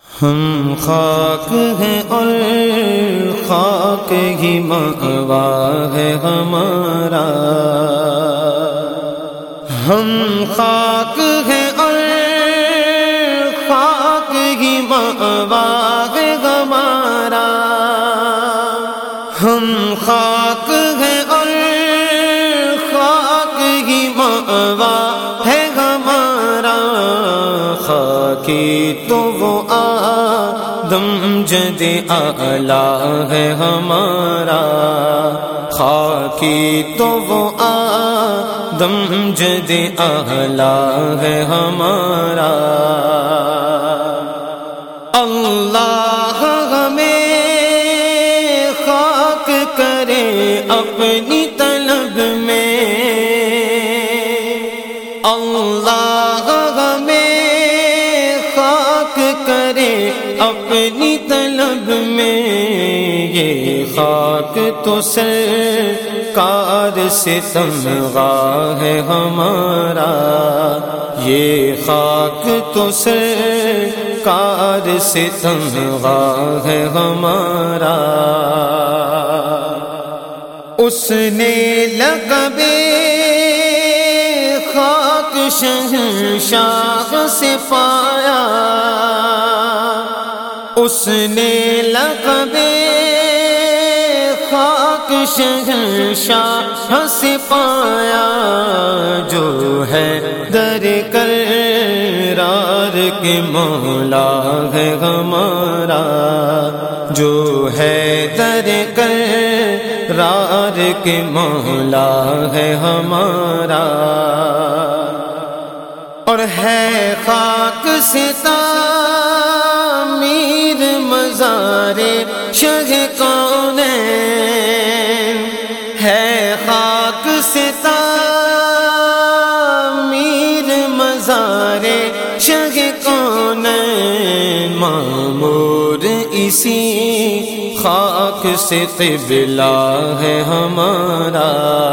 ہم خاک ہیں اور خاک ہی مأوا ہے ہمارا، ہم خاک ہیں اور خاک ہی مأوا ہے ہمارا، ہم خاک ہیں اور خاک ہی مأوا ہے ہمارا، خاکی تو وہ آدم جد اعلیٰ ہے ہمارا، خاکی تو وہ آدم جد اعلیٰ ہے ہمارا۔ اللہ ہمیں خاک کرے اپنی طلب میں، اللہ ہمیں خاک کرے اپنی طلب میں، یہ خاک تو سرکار ستمگاہ ہے ہمارا، یہ خاک تو سرکار ستمگاہ ہے ہمارا۔ اس نے لقب خاک شہنشاہ سے پایا، اس نے لقب خاک شہنشاہ سے پایا، جو ہے در قرار کے مولا ہے ہمارا، جو ہے در قرار کے مولا ہے ہمارا، اور ہے خاک سے تعمیر مزار شہ کونین، ہے خاک سے تعمیر مزار شہ کونین، معمور اسی خاک سے قبلہ ہے ہمارا،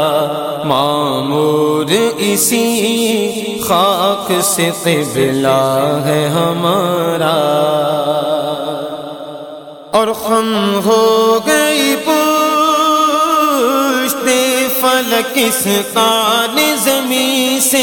معمور اسی خاک سے قبلہ ہے ہمارا، اور خم ہو گئی پشت فلک اس قان زمین سے،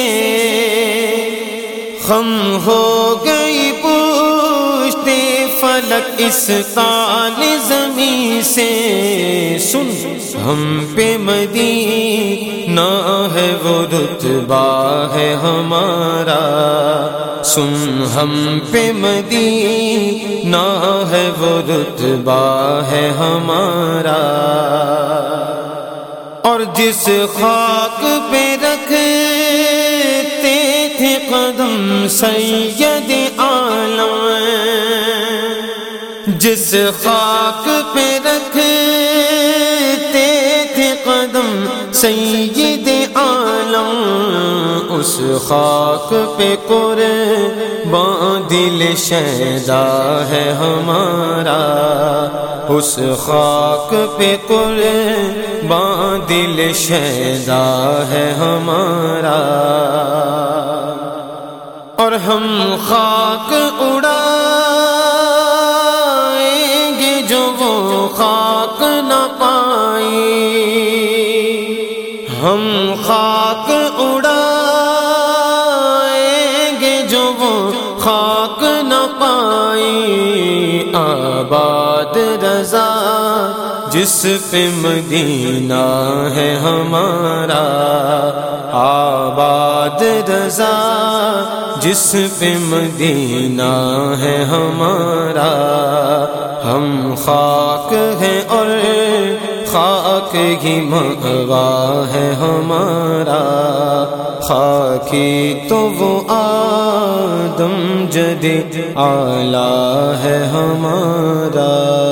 خم ہو گئی پشت فلک اس قان زمین سے، سن ہم پہ مدینہ ہے وہ رتبہ ہے ہمارا، سن ہم پہ مدینہ ہے وہ رتبہ ہے ہمارا، اور جس خاک پہ رکھتے تھے قدم سید عالم، جس خاک پہ رکھتے تھے قدم سید عالم، اس خاک پہ قربان دل شیدا ہے ہمارا، اس خاک پہ قربان دل شیدا ہے ہمارا، اور ہم خاک اڑائیں گے جو وہ خاک نہ پائیں، ہم خاک اڑائیں گے جو وہ خاک نہ پائیں، آباد رضا جس پہ مدینہ ہے ہمارا، آباد رضا جس پہ مدینہ ہے ہمارا، ہم خاک ہیں اور خاک ہی مأوا ہے ہمارا، خاکی تو وہ آدم جد اعلیٰ ہے ہمارا۔